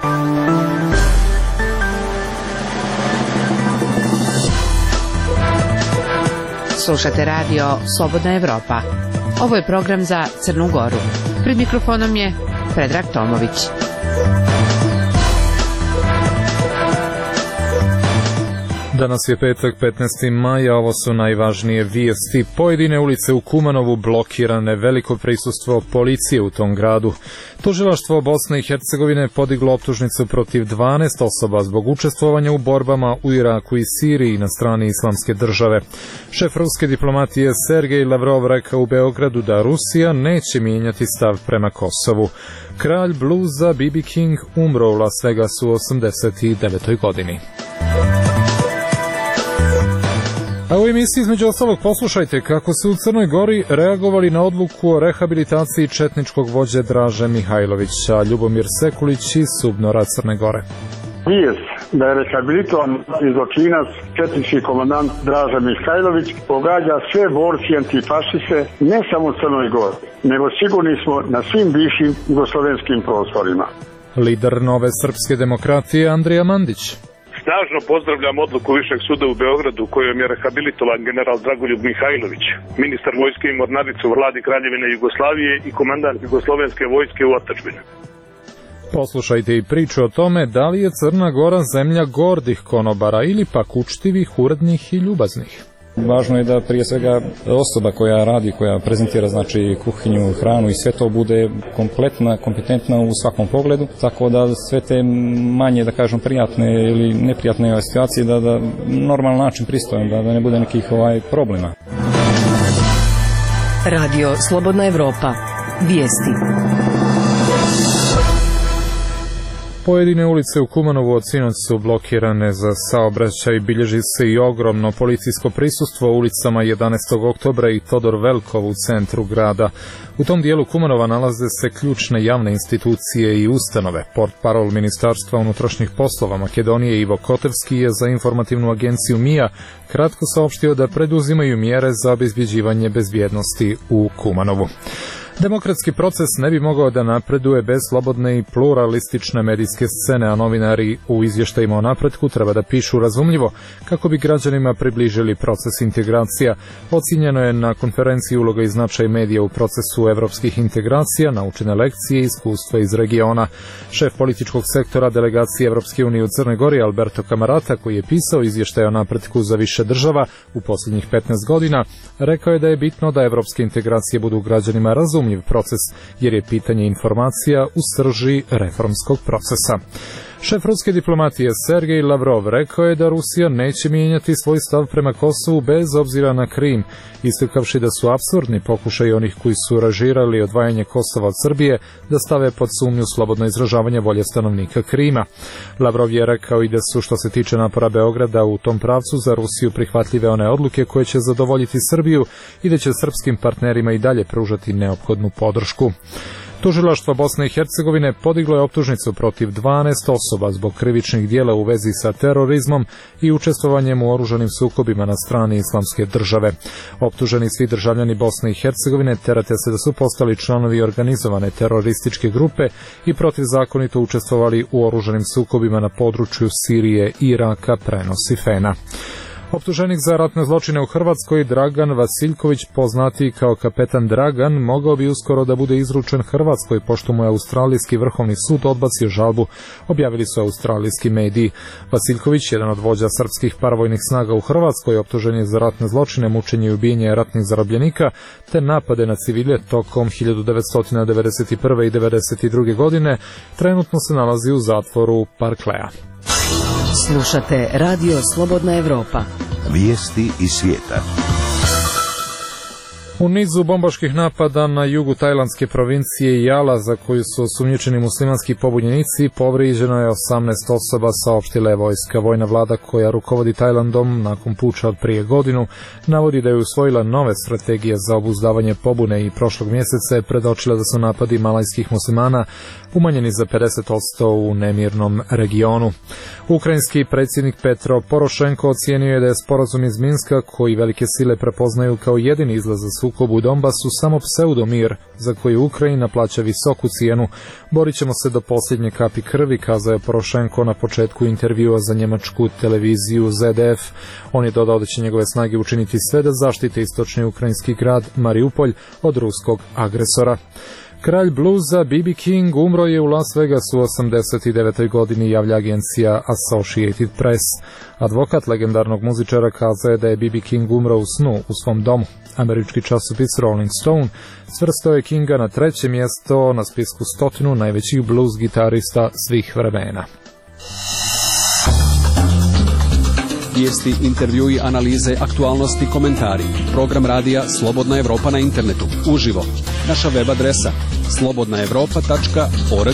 Slušate radio Slobodna Evropa. Ovo je program za Crnu Goru. Pred mikrofonom je Predrag Tomović. Danas je petak, 15. maja, ovo su najvažnije vijesti. Pojedine ulice u Kumanovu blokirane, veliko prisustvo policije u tom gradu. Tužilaštvo Bosne i Hercegovine podiglo optužnicu protiv 12 osoba zbog učestvovanja u borbama u Iraku i Siriji na strani Islamske države. Šef ruske diplomatije Sergej Lavrov rekao u Beogradu da Rusija neće mijenjati stav prema Kosovu. Kralj bluza B.B. King umro u Las Vegasu u 89. godini. A u emisiji između ostalog poslušajte kako se u Crnoj Gori reagovali na odluku o rehabilitaciji četničkog vođe Draže Mihajlovića. Ljubomir Sekulić iz Subnora, Crne Gore. Vijest da je rehabilitovan zločinac, četnički komandant Draža Mihajlović, pogađa sve borci antifašiste ne samo u Crnoj Gori, nego sigurni smo na svim bivšim jugoslovenskim prostorima. Lider Nove srpske demokratije Andrija Mandić. Snažno pozdravljam odluku Višeg suda u Beogradu kojom je rehabilitovan general Dragoljub Mihajlović, ministar vojske i mornarice u vladi Kraljevine Jugoslavije i komandant jugoslovenske vojske u otadžbini. Poslušajte i priču o tome da li je Crna Gora zemlja gordih konobara ili pak učtivih, urednih i ljubaznih. Važno je da prije svega osoba koja radi, koja prezentira znači kuhinju, hranu i sve to bude kompletna, kompetentna u svakom pogledu, tako da sve te manje, da kažem, prijatne ili neprijatne situacije da normalan način pristojan, da ne bude nekih problema. Radio Slobodna Evropa. Vijesti. Pojedine ulice u Kumanovu od sinoć su blokirane za saobraćaj, bilježi se i ogromno policijsko prisustvo u ulicama 11. oktobra i Todor Velkov u centru grada. U tom dijelu Kumanova nalaze se ključne javne institucije i ustanove. Portparol Ministarstva unutrašnjih poslova Makedonije Ivo Kotevski je za informativnu agenciju MIA kratko saopštio da preduzimaju mjere za obezbjeđivanje bezbjednosti u Kumanovu. Demokratski proces ne bi mogao da napreduje bez slobodne i pluralistične medijske scene, a novinari u izvještajima o napretku treba da pišu razumljivo kako bi građanima približili proces integracija. Ocijenjeno je na konferenciji uloga i značaj medija u procesu evropskih integracija, naučene lekcije i iskustva iz regiona. Šef političkog sektora delegacije Evropske unije u Crnoj Gori Alberto Camarata, koji je pisao izvještaj o napretku za više država u posljednjih 15 godina, rekao je da je bitno da evropske integracije budu građanima razumljive proces, jer je pitanje informacija u srži reformskog procesa. Šef ruske diplomatije Sergej Lavrov rekao je da Rusija neće mijenjati svoj stav prema Kosovu bez obzira na Krim, istakavši da su apsurdni pokušaj onih koji su ražirali odvajanje Kosova od Srbije da stave pod sumnju slobodno izražavanje volje stanovnika Krima. Lavrov je rekao i da su, što se tiče napora Beograda u tom pravcu, za Rusiju prihvatljive one odluke koje će zadovoljiti Srbiju i da će srpskim partnerima i dalje pružati neophodnu podršku. Tužilaštvo Bosne i Hercegovine podiglo je optužnicu protiv 12 osoba zbog krivičnih dijela u vezi sa terorizmom i učestvovanjem u oružanim sukobima na strani Islamske države. Optuženi svi državljani Bosne i Hercegovine terete se da su postali članovi organizovane terorističke grupe i protivzakonito učestvovali u oružanim sukobima na području Sirije, Iraka, prenosi FENA. Optuženik za ratne zločine u Hrvatskoj Dragan Vasiljković, poznatiji kao kapetan Dragan, mogao bi uskoro da bude izručen Hrvatskoj, pošto mu je australijski vrhovni sud odbacio žalbu, objavili su australijski mediji. Vasiljković, jedan od vođa srpskih paravojnih snaga u Hrvatskoj, optužen je za ratne zločine, mučenje i ubijanje ratnih zarobljenika, te napade na civile tokom 1991. i 1992. godine, trenutno se nalazi u zatvoru Parklea. Slušate Radio Slobodna Evropa. Vijesti iz svijeta. U nizu bombaških napada na jugu tajlandske provincije Jala, za koju su osumnjičeni muslimanski pobunjenici, povrijeđeno je 18 osoba, saopštila je vojska. Vojna vlada koja rukovodi Tajlandom nakon puča od prije godinu navodi da je usvojila nove strategije za obuzdavanje pobune i prošlog mjeseca je predočila da su napadi malajskih muslimana umanjeni za 50% u nemirnom regionu. Ukrajinski predsjednik Petro Porošenko ocijenio je da je sporazum iz Minska, koji velike sile prepoznaju kao jedini izlaz za sukobu u Donbasu samo pseudomir za koji Ukrajina plaća visoku cijenu. Borit ćemo se do posljednje kapi krvi, kazao je Porošenko na početku intervjua za njemačku televiziju ZDF. On je dodao da će njegove snage učiniti sve da zaštite istočni ukrajinski grad Mariupolj od ruskog agresora. Kralj bluza B.B. King umro je u Las Vegasu u 89. godini, javlja agencija Associated Press. Advokat legendarnog muzičara kazao je da je B.B. King umro u snu u svom domu. Američki časopis Rolling Stone svrstao je Kinga na 3. mjesto na spisku 100 najvećih blues gitarista svih vremena. Vijesti, intervjui, analize, aktualnosti, komentari. Program radija Slobodna Evropa na internetu. Uživo. Naša web adresa slobodnaevropa.org.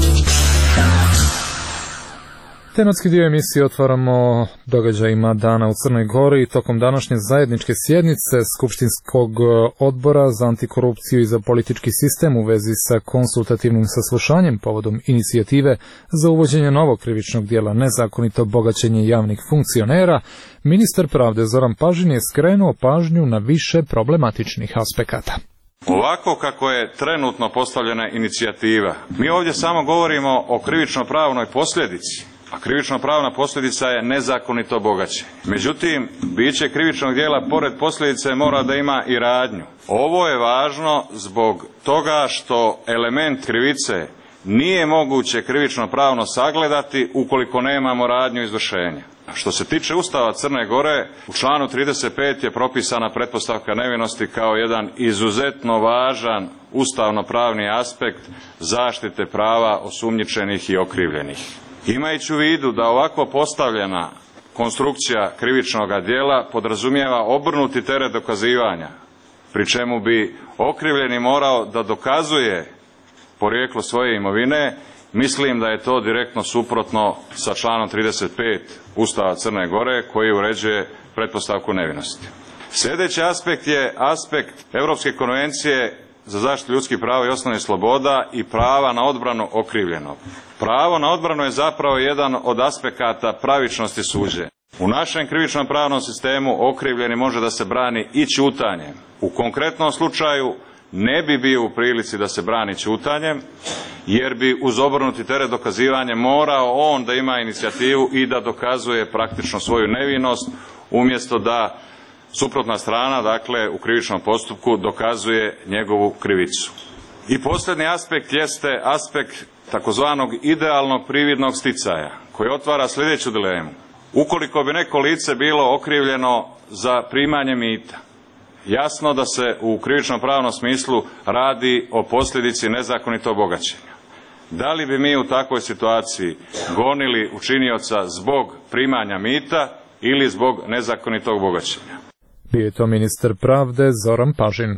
Tematski dio emisije otvaramo događajima dana u Crnoj Gori. Tokom današnje zajedničke sjednice Skupštinskog odbora za antikorupciju i za politički sistem u vezi sa konsultativnim saslušanjem povodom inicijative za uvođenje novog krivičnog dijela nezakonito bogaćenje javnih funkcionera, ministar pravde Zoran Pažin je skrenuo pažnju na više problematičnih aspekata. Ovako kako je trenutno postavljena inicijativa, mi ovdje samo govorimo o krivično-pravnoj posljedici. A krivično-pravna posljedica je nezakonito bogaćenje. Međutim, biće krivičnog djela pored posljedice mora da ima i radnju. Ovo je važno zbog toga što element krivice nije moguće krivično-pravno sagledati ukoliko nemamo radnju izvršenja. Što se tiče Ustava Crne Gore, u članu 35 je propisana pretpostavka nevinosti kao jedan izuzetno važan ustavno-pravni aspekt zaštite prava osumnjičenih i okrivljenih. Imajući u vidu da ovako postavljena konstrukcija krivičnog djela podrazumijeva obrnuti teret dokazivanja, pri čemu bi okrivljeni morao da dokazuje porijeklo svoje imovine, mislim da je to direktno suprotno sa članom 35 Ustava Crne Gore koji uređuje pretpostavku nevinosti. Sljedeći aspekt je aspekt Europske konvencije za zaštitu ljudskih prava i osnovnih sloboda i prava na odbranu okrivljenog. Pravo na odbranu je zapravo jedan od aspekata pravičnosti suđenja. U našem krivičnom pravnom sistemu okrivljeni može da se brani i ćutanjem. U konkretnom slučaju ne bi bio u prilici da se brani ćutanjem, jer bi uz obrnuti teret dokazivanja morao on da ima inicijativu i da dokazuje praktično svoju nevinost, umjesto da suprotna strana, dakle u krivičnom postupku, dokazuje njegovu krivicu. I posljednji aspekt jeste aspekt takozvanog idealnog prividnog sticaja, koji otvara sljedeću dilemu. Ukoliko bi neko lice bilo okrivljeno za primanje mita, jasno da se u krivičnom pravnom smislu radi o posljedici nezakonitog bogaćenja. Da li bi mi u takvoj situaciji gonili učinioca zbog primanja mita ili zbog nezakonitog bogaćenja? Bio je to ministar pravde Zoran Pažin.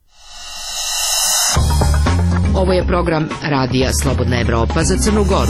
Ovo je program radija Slobodna Evropa za Crnu Goru.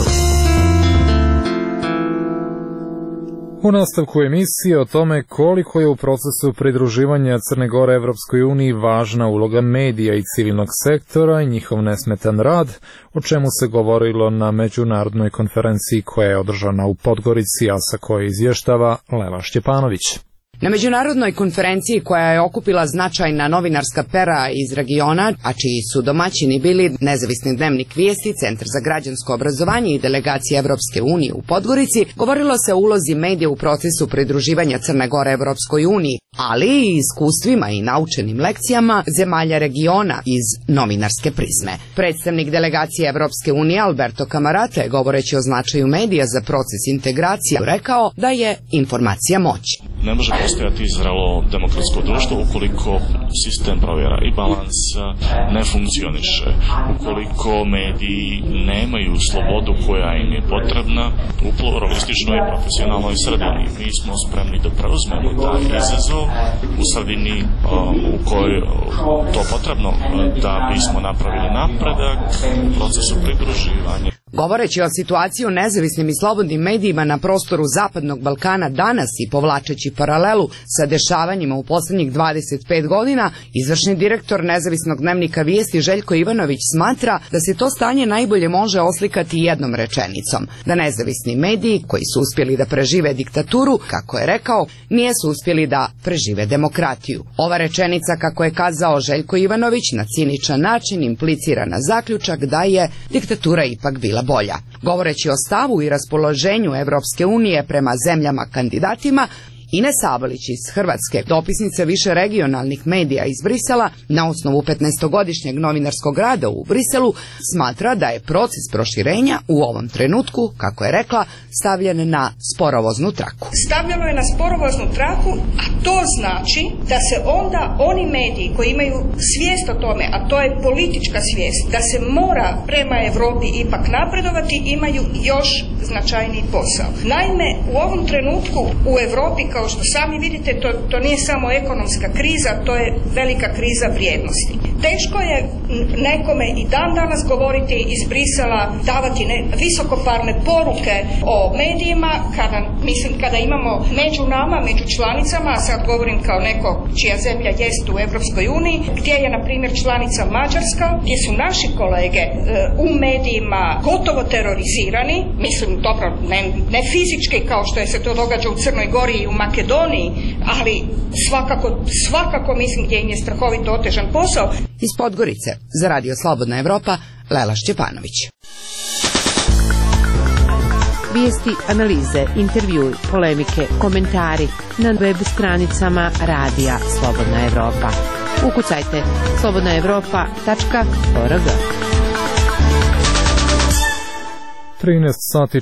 U nastavku emisije o tome koliko je u procesu pridruživanja Crne Gore Evropskoj uniji važna uloga medija i civilnog sektora i njihov nesmetan rad, o čemu se govorilo na međunarodnoj konferenciji koja je održana u Podgorici, a sa koje izvještava Lela Šćepanović. Na međunarodnoj konferenciji koja je okupila značajna novinarska pera iz regiona, a čiji su domaćini bili Nezavisni dnevnik Vijesti, Centar za građansko obrazovanje i delegacija Evropske unije u Podgorici, govorilo se o ulozi medija u procesu pridruživanja Crne Gore Evropskoj uniji, ali i iskustvima i naučenim lekcijama zemalja regiona iz novinarske prizme. Predstavnik delegacije Evropske unije Alberto Camarate, govoreći o značaju medija za proces integracije, rekao da je informacija moć. Ne može postojati zrelo demokratsko društvo ukoliko sistem provjera i balansa ne funkcioniše, ukoliko mediji nemaju slobodu koja im je potrebna u pluralističnoj i profesionalnoj sredini. Mi smo spremni da preuzmemo taj izazov u sredini u kojoj to potrebno da bismo napravili napredak u procesu pridruživanja. Govoreći o situaciji u nezavisnim i slobodnim medijima na prostoru Zapadnog Balkana danas i povlačeći paralelu sa dešavanjima u poslednjih 25 godina, izvršni direktor nezavisnog dnevnika Vijesti Željko Ivanović smatra da se to stanje najbolje može oslikati jednom rečenicom, da nezavisni mediji koji su uspjeli da prežive diktaturu, kako je rekao, nisu uspjeli da prežive demokratiju. Ova rečenica, kako je kazao Željko Ivanović, na ciničan način implicira na zaključak da je diktatura ipak bila bolja. Govoreći o stavu i raspoloženju Evropske unije prema zemljama kandidatima, Ines Sabolić iz Hrvatske, dopisnica više regionalnih medija iz Brisela, na osnovu 15-godišnjeg novinarskog rada u Briselu, smatra da je proces proširenja u ovom trenutku, kako je rekla, stavljen na sporovoznu traku. Stavljeno je na sporovoznu traku, a to znači da se onda oni mediji koji imaju svijest o tome, a to je politička svijest, da se mora prema Europi ipak napredovati, imaju još značajniji posao. Naime, u ovom trenutku u Europi, kao što sami vidite, to nije samo ekonomska kriza, to je velika kriza vrijednosti. Teško je nekome i dan danas govoriti iz Brisela, davati visokoparne poruke o medijima, kada imamo među nama, među članicama, a sad govorim kao neko čija zemlja jest u Evropskoj uniji, gdje je, na primjer, članica Mađarska, gdje su naši kolege u medijima gotovo terorizirani, mislim, dobro, ne fizički kao što je se to događa u Crnoj Gori i u Makedoniji, ali svakako mislim gdje im je strahovito otežan posao. Iz Podgorice, za Radio Slobodna Evropa, Lela Šćepanović. Vijesti, analize, intervjui, polemike, komentari na web stranicama Radija Slobodna Evropa. Ukucajte slobodnaevropa.org. 13 sati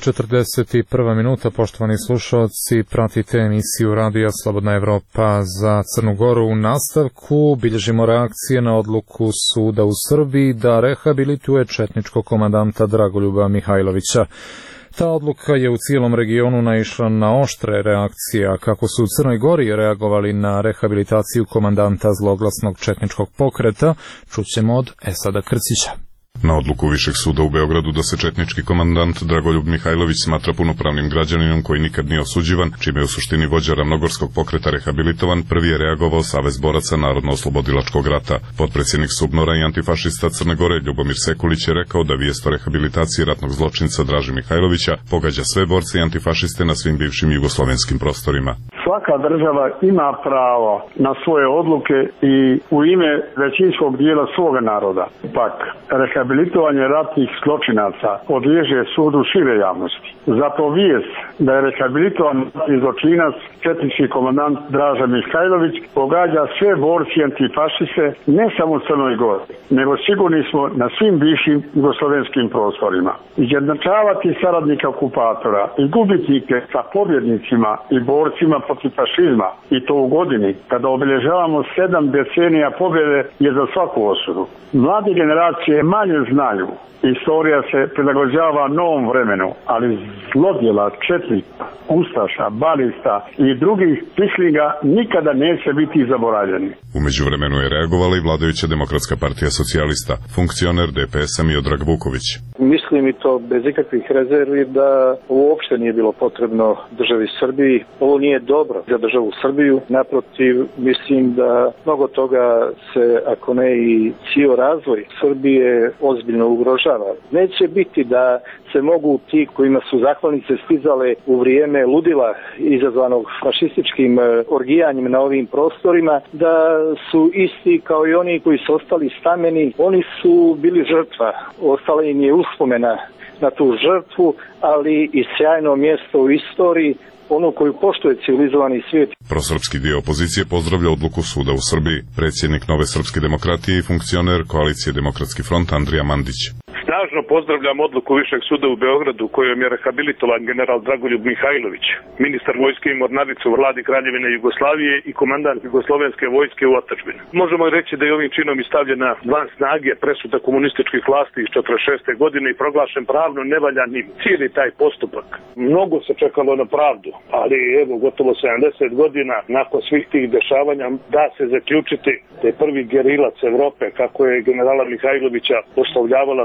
41 minuta, poštovani slušalci, pratite emisiju Radija Slobodna Evropa za Crnu Goru. U nastavku bilježimo reakcije na odluku suda u Srbiji da rehabilituje četničkog komandanta Dragoljuba Mihajlovića. Ta odluka je u cijelom regionu naišla na oštre reakcije, a kako su u Crnoj Gori reagovali na rehabilitaciju komandanta zloglasnog četničkog pokreta, čućemo od Esada Krcića. Na odluku Višeg suda u Beogradu da se četnički komandant Dragoljub Mihajlović smatra punopravnim građaninom koji nikad nije osuđivan, čime je u suštini vođa Ravnogorskog pokreta rehabilitovan, prvi je reagovao Savez boraca Narodno-oslobodilačkog rata. Potpredsjednik SUBNOR-a i antifašista Crne Gore Ljubomir Sekulić je rekao da vijest o rehabilitaciji ratnog zločinca Draže Mihajlovića pogađa sve borce i antifašiste na svim bivšim jugoslovenskim prostorima. Svaka država ima pravo na svoje odluke i u ime većinskog dijela svoga naroda. Pak, rehabilitovanje ratnih zločinaca podliježe sudu šire javnosti. Zato vijest da je rehabilitovan ratni zločinac četnički komandant Draža Mihajlović pogađa sve borci antifašiste ne samo u Crnoj Gori, nego sigurni smo na svim bivšim jugoslovenskim prostorima. Izjednačavati saradnika okupatora i gubitnike sa pobjednicima i borcima protiv fašizma, i to u godini kada obilježavamo 7 decenija pobjede, je za svaku osudu. Mlade generacije manje znaju. Istorija se prilagođava novom vremenu, ali zlodjela četnika, ustaša, balista i drugih pislinga nikada neće biti zaboravljeni. U međuvremenu je reagovala i vladajuća Demokratska partija socijalista, funkcioner DPS-a Miodrag Vuković. Mislim i to bez ikakvih rezervi da uopšte nije bilo potrebno državi Srbiji. Ovo nije dobro za državu Srbiju. Naprotiv, mislim da mnogo toga se, ako ne i cijel razvoj Srbije, ozbiljno ugrožava. Neće biti da se mogu ti kojima su zahvalnice stizale u vrijeme ludila izazvanog fašističkim orgijanjem na ovim prostorima, da su isti kao i oni koji su ostali stameni. Oni su bili žrtva. Ostala im je uspomena na tu žrtvu, ali i sjajno mjesto u istoriji, ono koju poštuje civilizovani svijet. Prosrpski dio opozicije pozdravlja odluku suda u Srbiji. Predsjednik Nove srpske demokratije i funkcioner koalicije Demokratski front Andrija Mandić. Snažno pozdravljam odluku Višeg suda u Beogradu kojom je rehabilitovan general Dragoljub Mihajlović, ministar vojske i mornarice u vladi Kraljevine Jugoslavije i komandant Jugoslovenske vojske u otadžbini. Možemo reći da je ovim činom i stavljena van snage presuda komunističkih vlasti iz 1946. godine i proglašen pravno nevaljanim cijeli taj postupak. Mnogo se čekalo na pravdu, ali evo gotovo 70 godina nakon svih tih dešavanja da se zaključiti da je prvi gerilac Evrope, kako je generala Mihajlovića oslovljavala tadašnja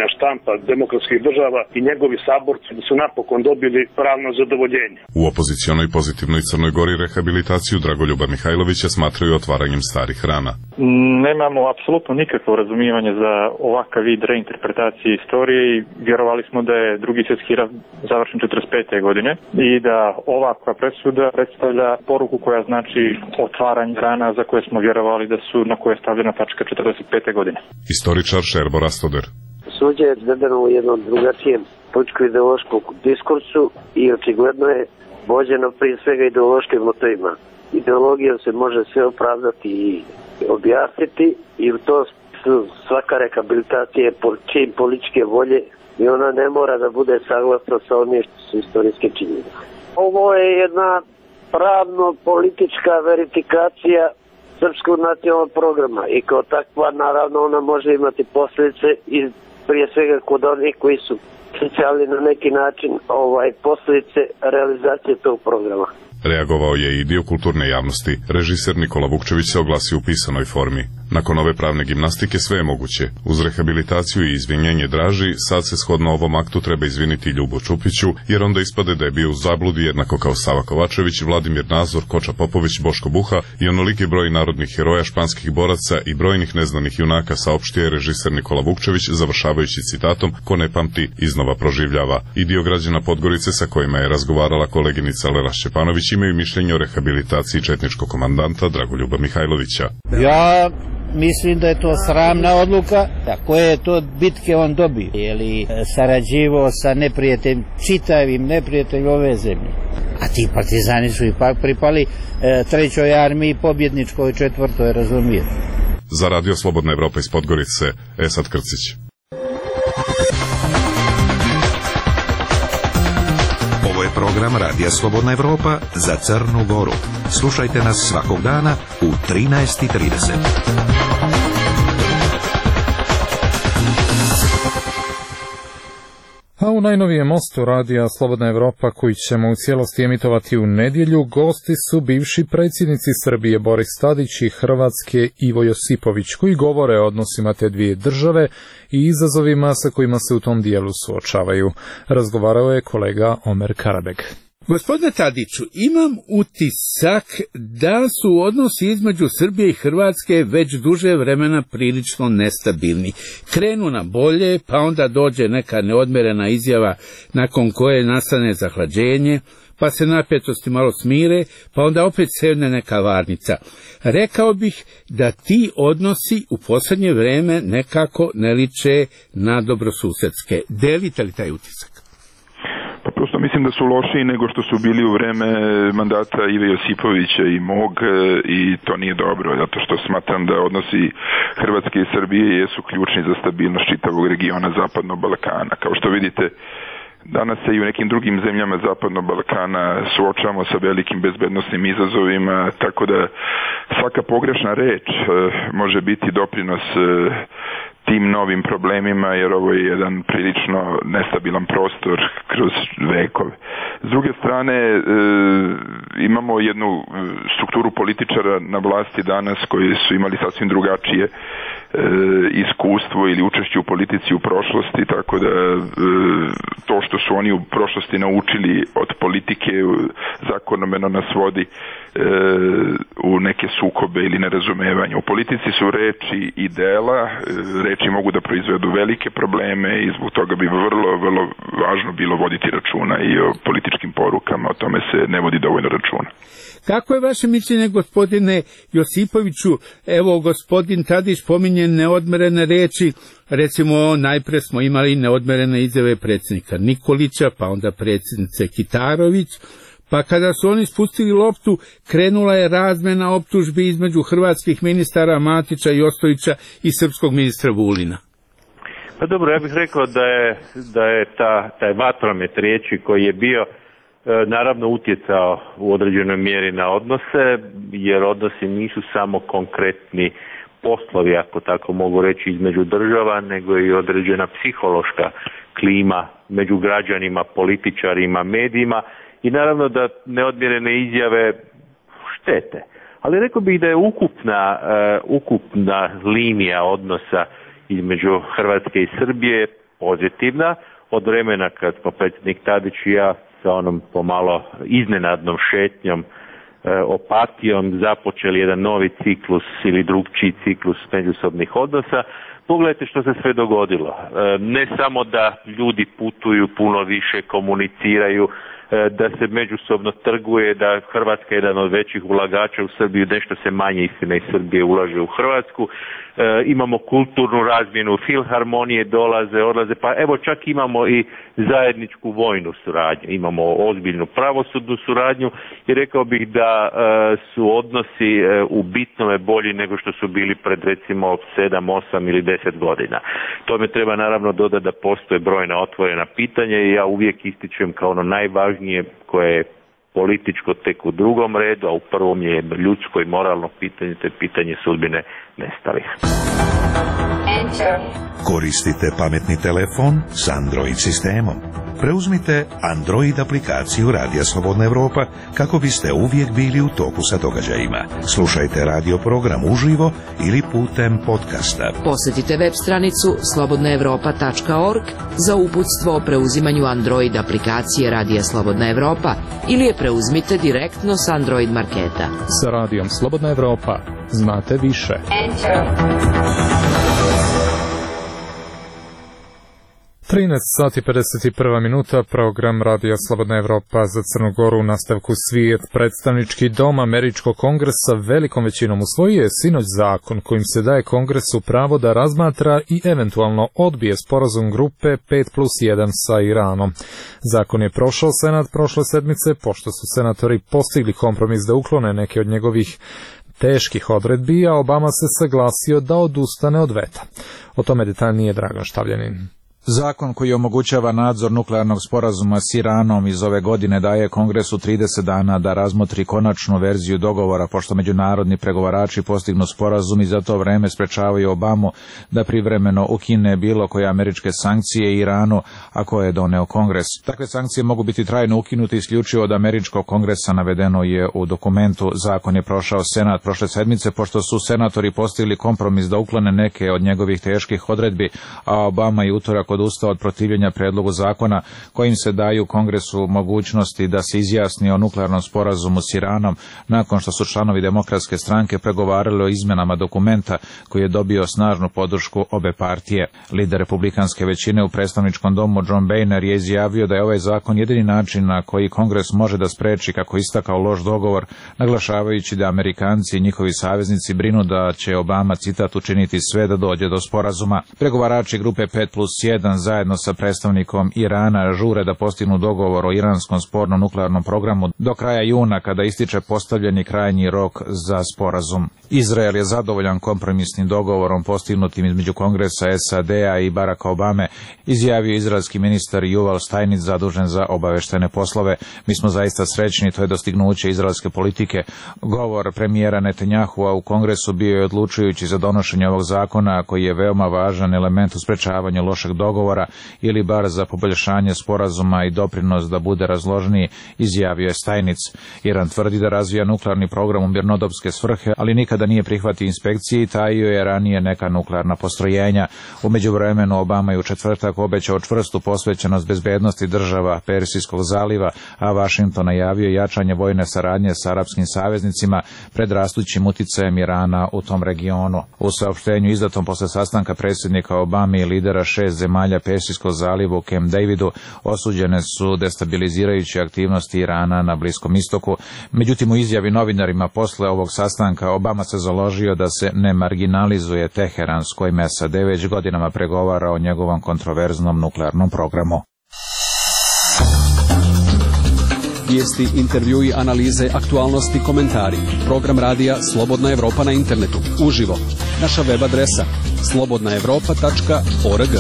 srednja štampa demokratskih država i njegovi saborci da su napokon dobili pravno zadovoljenje. U opozicionoj pozitivnoj Crnoj Gori rehabilitaciju Dragoljuba Mihajlovića smatraju otvaranjem starih rana. Nemamo apsolutno nikakvo razumijevanje za ovakav vid reinterpretacije istorije i vjerovali smo da je Drugi svjetski rat završen 45. godine i da ovakva presuda predstavlja poruku koja znači otvaranje rana za koje smo vjerovali da su na koje je stavljena tačka 45. godine. Istoričar Šerbo Rastoder. Suđe je izvedeno u jednom drugačijem političko-ideološkom diskursu i očigledno je vođeno prije svega ideološkim motivima. Ideologijom se može sve opravdati i objasniti i u to svaka rehabilitacija je čin političke volje i ona ne mora da bude saglasna sa onim što su istorijske činjenice. Ovo je jedna pravno-politička verifikacija srpskog nacionalnog programa i kao takva naravno ona može imati posljedice i prije svega kod onih koji su socijalni na neki način posljedice realizacije tog programa. Reagovao je i dio kulturne javnosti. Režiser Nikola Vukčević se oglasio u pisanoj formi. Nakon ove pravne gimnastike sve je moguće. Uz rehabilitaciju i izvinjenje Draži, sad se shodno ovom aktu treba izviniti Ljubu Čupiću, jer onda ispade da je bio u zabludi jednako kao Sava Kovačević, Vladimir Nazor, Koča Popović, Boško Buha i onoliki broj narodnih heroja, španskih boraca i brojnih neznanih junaka, saopštio je režiser Nikola Vukčević, završavajući citatom: "Ko ne pamti, iznova proživljava." I dio građana Podgorice sa kojima je razgovarala koleginica Lela Šćepanović imaju mišljenje o rehabilitaciji četničkog komandanta Dragoljuba Mihajlovića. Ja mislim da je to sramna odluka. Koje je to bitke on dobio? Je li sarađivao sa neprijateljem, čitavim neprijateljem ove zemlje? A ti partizani su ipak pripali trećoj armiji, pobjedničkoj četvrtoj, razumijete? Za Radio Slobodna Evropa iz Podgorice, Esad Krcić. Ovo je program Radija Slobodna Evropa za Crnu Goru. Slušajte nas svakog dana u 13:30. A u najnovijem mostu Radija Slobodna Evropa, koji ćemo u cijelosti emitovati u nedjelju, gosti su bivši predsjednici Srbije Boris Tadić i Hrvatske Ivo Josipović, koji govore o odnosima te dvije države i izazovima sa kojima se u tom dijelu suočavaju. Razgovarao je kolega Omer Karabeg. Gospodine Tadiću, imam utisak da su odnosi između Srbije i Hrvatske već duže vremena prilično nestabilni. Krenu na bolje, pa onda dođe neka neodmerena izjava nakon koje nastane zahlađenje, pa se napetosti malo smire, pa onda opet sevne neka varnica. Rekao bih da ti odnosi u posljednje vrijeme nekako ne liče na dobrosusedske. Delite li taj utisak? Pa prosto mislim da su lošiji nego što su bili u vreme mandata Ive Josipovića i mog, i to nije dobro, zato što smatram da odnosi Hrvatske i Srbije jesu ključni za stabilnost čitavog regiona Zapadnog Balkana. Kao što vidite, danas se i u nekim drugim zemljama Zapadnog Balkana suočavamo sa velikim bezbednosnim izazovima, tako da svaka pogrešna reč može biti doprinos tim novim problemima, jer ovo je jedan prilično nestabilan prostor kroz vekove. S druge strane, imamo jednu strukturu političara na vlasti danas koji su imali sasvim drugačije iskustvo ili učešće u politici u prošlosti, tako da to što su oni u prošlosti naučili od politike zakonomeno nas vodi u neke sukobe ili nerazumevanje. U politici su reči i dela, reči mogu da proizvedu velike probleme i zbog toga bi vrlo važno bilo voditi računa i o političkim porukama, o tome se ne vodi dovoljno računa. Kako je vaše mišljenje, gospodine Josipoviću? Evo, gospodin Tadić pominje neodmerene reči, recimo najpre smo imali neodmerene izjave predsjednika Nikolića, pa onda predsjednice Kitarović, pa kada su oni spustili loptu, krenula je razmjena optužbi između hrvatskih ministara Matića i Ostojića i srpskog ministra Vulina. Pa dobro, ja bih rekao da je taj vatromet riječi koji je bio naravno utjecao u određenoj mjeri na odnose, jer odnosi nisu samo konkretni poslovi, ako tako mogu reći, između država, nego i određena psihološka klima među građanima, političarima, medijima, i naravno da neodmjerene izjave štete. Ali rekao bih da je ukupna linija odnosa između Hrvatske i Srbije pozitivna. Od vremena kad smo predsjednik Tadić i ja sa onom pomalo iznenadnom šetnjom, opatijom započeli jedan novi ciklus ili drugčiji ciklus međusobnih odnosa. Pogledajte što se sve dogodilo. Ne samo da ljudi putuju puno više, komuniciraju, da se međusobno trguje, da Hrvatska je jedan od većih ulagača u Srbiju, nešto se manje istina iz Srbije ulaže u Hrvatsku. Imamo kulturnu razmjenu, filharmonije dolaze, odlaze, pa evo čak imamo i zajedničku vojnu suradnju, imamo ozbiljnu pravosudnu suradnju i rekao bih da su odnosi u bitnome bolji nego što su bili pred recimo 7, 8 ili 10 godina. Tome treba naravno dodati da postoje brojna otvorena pitanja i ja uvijek ističem kao ono najvažnije koje je političko tek u drugom redu, a u prvom je ljudsko i moralno pitanje, to je pitanje sudbine nestalih. Koristite pametni telefon s Android sistemom. Preuzmite Android aplikaciju Radija Slobodna Evropa kako biste uvijek bili u toku sa događajima. Slušajte radio program uživo ili putem podcasta. Posjetite web stranicu slobodnaevropa.org za uputstvo o preuzimanju Android aplikacije Radija Slobodna Evropa ili je preuzmite direktno s Android marketa. Sa Radijom Slobodna Evropa znate više. 13 sati 51 minuta, program Radija Slobodna Evropa za Crnu Goru u nastavku Svijet. Predstavnički dom Američkog kongresa velikom većinom usvojio je sinoć zakon kojim se daje kongresu pravo da razmatra i eventualno odbije sporazum grupe 5+1 sa Iranom. Zakon je prošao Senat prošle sedmice, pošto su senatori postigli kompromis da uklone neke od njegovih teških odredbi, a Obama se saglasio da odustane od veta. O tome detaljnije Dragan Štavljanin. Zakon koji omogućava nadzor nuklearnog sporazuma s Iranom iz ove godine daje Kongresu 30 dana da razmotri konačnu verziju dogovora, pošto međunarodni pregovarači postignu sporazum i za to vreme sprečavaju Obamu da privremeno ukine bilo koje američke sankcije Iranu, a koje je doneo Kongres. Takve sankcije mogu biti trajno ukinute isključivo od američkog kongresa, navedeno je u dokumentu. Zakon je prošao Senat prošle sedmice, pošto su senatori postigli kompromis da uklone neke od njegovih teških odredbi, a Obama je utorak odustao od protivljenja predlogu zakona kojim se daju Kongresu mogućnosti da se izjasni o nuklearnom sporazumu s Iranom nakon što su članovi Demokratske stranke pregovarali o izmenama dokumenta koji je dobio snažnu podršku obe partije. Lider republikanske većine u predstavničkom domu John Boehner je izjavio da je ovaj zakon jedini način na koji Kongres može da spreči, kako istakao, loš dogovor, naglašavajući da Amerikanci i njihovi saveznici brinu da će Obama, citat, učiniti sve da dođe do sporazuma. Pregovarači grupe 5+1 zajedno sa predstavnikom Irana žure da postignu dogovor o iranskom spornom nuklearnom programu do kraja juna, kada ističe postavljeni krajnji rok za sporazum. Izrael je zadovoljan kompromisnim dogovorom postignutim između Kongresa SAD-a i Baracka Obame, izjavio izraelski ministar Yuval Steinitz zadužen za obaveštene poslove. Mi smo zaista srećni, to je dostignuće izraelske politike. Govor premijera Netanjahua u Kongresu bio je odlučujući za donošenje ovog zakona, koji je veoma važan element u sprečavanju lošeg dogovora ili bar za poboljšanje sporazuma i doprinos da bude razložniji, izjavio je Steinitz. Iran tvrdi da razvija nuklearni program u mirnodopske svrhe, ali nikada nije prihvatio inspekcije i tajio je ranije neka nuklearna postrojenja. U međuvremenu Obama je u četvrtak obećao čvrstu posvećenost bezbednosti država Persijskog zaliva, a Washington najavio jačanje vojne saradnje sa arapskim saveznicima pred rastućim uticajem Irana u tom regionu. U saopštenju izdatom posle sastanka predsjednika Obame i lidera 6 zemalja Persijskog zaliva u Camp Davidu osuđene su destabilizirajuće aktivnosti Irana na Bliskom istoku. Međutim, u izjavi novinarima posle ovog sastanka Obama se založio da se ne marginalizuje Teheran, s kojim SAD već godinama pregovara o njegovom kontroverznom nuklearnom programu. Vijesti, intervjui, analize, aktualnosti, komentari. Program radija Slobodna Evropa na internetu. Uživo. Naša web adresa slobodnaevropa.org.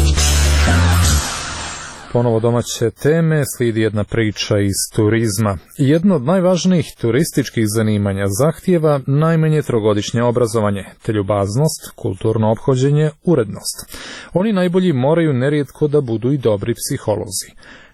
Ponovo domaće teme, slijedi jedna priča iz turizma. Jedno od najvažnijih turističkih zanimanja zahtijeva najmanje trogodišnje obrazovanje, te ljubaznost, kulturno ophođenje, urednost. Oni najbolji moraju nerijetko da budu i dobri psiholozi.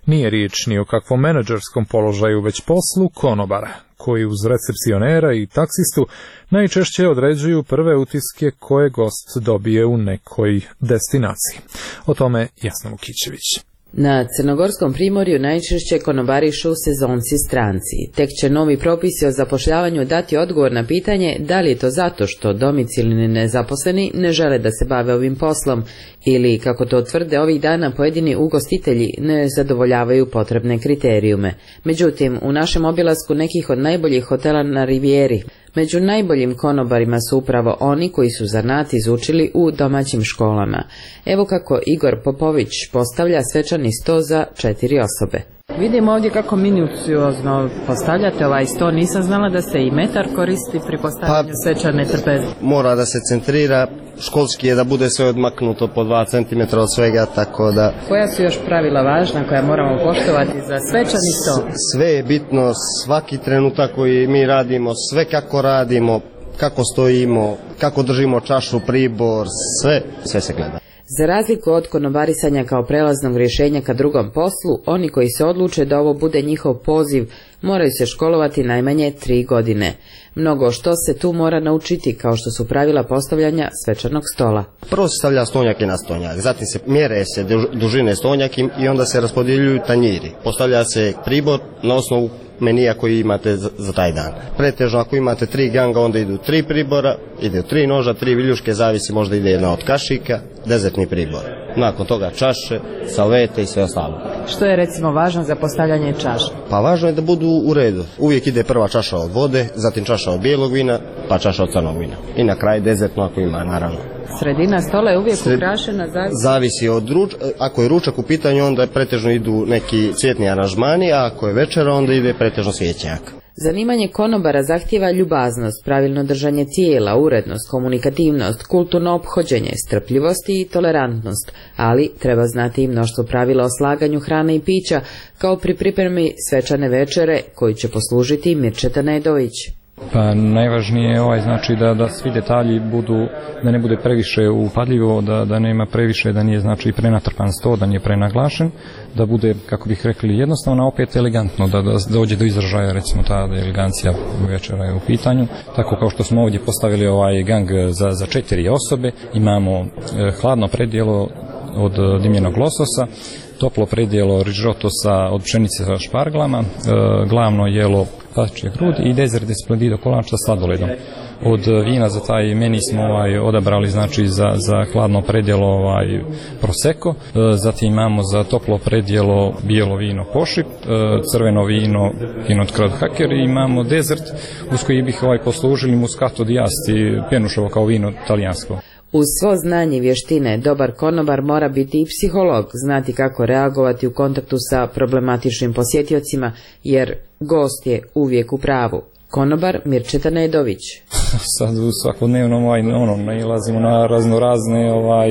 Nije riječ ni o kakvom menadžerskom položaju, već poslu konobara, koji uz recepcionera i taksistu najčešće određuju prve utiske koje gost dobije u nekoj destinaciji. O tome Jasna Vukićević. Na Crnogorskom primorju najčešće konobarišu sezonci stranci. Tek će novi propisi o zapošljavanju dati odgovor na pitanje da li je to zato što domicilni nezaposleni ne žele da se bave ovim poslom ili, kako to tvrde ovih dana, pojedini ugostitelji ne zadovoljavaju potrebne kriterijume. Međutim, u našem obilasku nekih od najboljih hotela na Rivijeri, među najboljim konobarima su upravo oni koji su zanat izučili u domaćim školama. Evo kako Igor Popović postavlja svečani sto za 4 osobe. Vidim ovdje kako minuciozno postavljate ovaj sto. Nisam znala da se i metar koristi pri postavljanju svečane trpeze. Mora da se centrira, školski je da bude sve odmaknuto po 2 cm od svega, tako da... Koja su još pravila važna koja moramo poštovati za svečani sto? Sve je bitno, svaki trenutak koji mi radimo, sve kako radimo, kako stojimo, kako držimo čašu, pribor, sve se gleda. Za razliku od konobarisanja kao prelaznog rješenja ka drugom poslu, oni koji se odluče da ovo bude njihov poziv moraju se školovati najmanje 3 godine. Mnogo što se tu mora naučiti, kao što su pravila postavljanja svečanog stola. Prvo se stavlja stonjak na stonjak, zatim se mjere se dužine stonjak i onda se raspodjeljuju tanjiri. Postavlja se pribor na osnovu menija koji imate za taj dan. Pretežno ako imate 3 ganga, onda idu 3 pribora, ide 3 noža, 3 viljuške, zavisi, možda ide jedna od kašika, dezertni pribor. Nakon toga čaše, salvete i sve ostalo. Što je recimo važno za postavljanje čaša? Pa važno je da budu u redu. Uvijek ide prva čaša od vode, zatim čaša od bijelog vina, pa čaša od crnog vina. I na kraju dezertno ako ima, naravno. Sredina stola je uvijek ukrašena? Zavisi od ako je ručak u pitanju, onda pretežno idu neki cvjetni aranžmani, a ako je večera, onda ide pretežno svijećnjak. Zanimanje konobara zahtijeva ljubaznost, pravilno držanje tijela, urednost, komunikativnost, kulturno ophođenje, strpljivost i tolerantnost, ali treba znati i mnoštvo pravila o slaganju hrane i pića, kao pri pripremi svečane večere koju će poslužiti Mirčeta Nedović. Pa najvažnije je znači da svi detalji budu, da ne bude previše upadljivo, da nema previše, da nije znači prenatrpan sto, da nije prenaglašen, da bude, kako bih rekli, jednostavno, a opet elegantno, da dođe do izražaja, recimo ta elegancija večera je u pitanju. Tako kao što smo ovdje postavili ovaj gang za 4 osobe, imamo hladno predjelo od dimljenog lososa, toplo predjelo rižoto od pšenice sa šparglama, glavno jelo pačije grudi i dezert espledido kolač sa sladoledom. Od vina za taj meni smo odabrali znači za hladno predjelo prosecco, zatim imamo za toplo predjelo bijelo vino pošip, crveno vino pinot krodhaker i imamo dezert uz koji bih poslužili muscato di Asti, pjenušovo kao vino talijansko. Uz svo znanje i vještine, dobar konobar mora biti i psiholog, znati kako reagovati u kontaktu sa problematičnim posjetiocima, jer gost je uvijek u pravu. Konobar Mirčeta Nedović. Sad u svakodnevnom nailazimo na raznorazne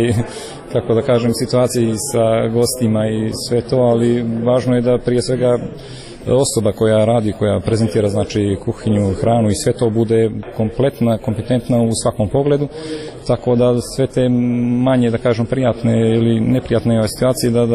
kako da kažem, situacije sa gostima i sve to, ali važno je da prije svega osoba koja radi, koja prezentira znači kuhinju, hranu i sve to bude kompletna, kompetentna u svakom pogledu, tako da sve te manje, da kažem, prijatne ili neprijatne situacije da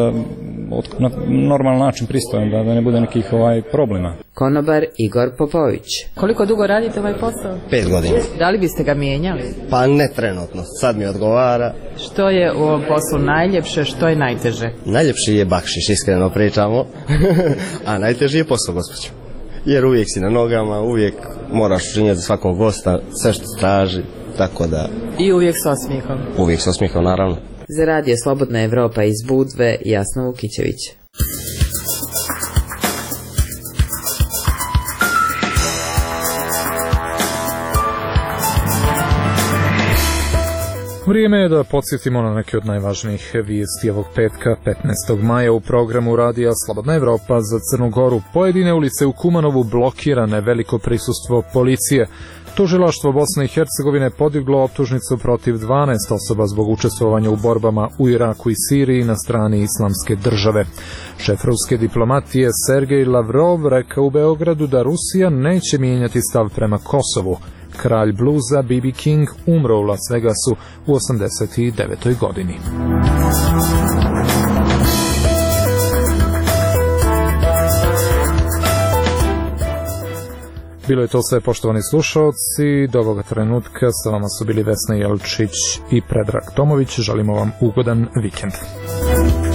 na normalan način pristojan, da ne bude nekih problema. Konobar Igor Popović. Koliko dugo radite ovaj posao? 5 godina. Da li biste ga mijenjali? Pa ne trenutno, sad mi odgovara. Što je u ovom poslu najljepše, što je najteže? Najljepši je bakšiš, iskreno pričamo, a najteži je posao, gospođo. Jer uvijek si na nogama, uvijek moraš učinjati za svakog gosta, sve što traži, tako da... I uvijek s osmijehom? Uvijek s osmijehom, naravno. Za Radio Slobodna Evropa iz Budve, Jasna Vukićević. Vrijeme je da podsjetimo na neke od najvažnijih vijesti ovog petka, 15. maja u programu Radija Slobodna Evropa za Crnu Goru. Pojedine ulice u Kumanovu blokirane, veliko prisustvo policije. Tužilaštvo Bosne i Hercegovine podiglo optužnicu protiv 12 osoba zbog učestvovanja u borbama u Iraku i Siriji na strani Islamske države. Šef ruske diplomatije Sergej Lavrov rekao u Beogradu da Rusija neće mijenjati stav prema Kosovu. Kralj bluza B.B. King umro u Las Vegasu u 89. godini. Bilo je to sve, poštovani slušaoci. Do ovoga trenutka sa vama su bili Vesna Jelčić i Predrag Tomović. Želimo vam ugodan vikend.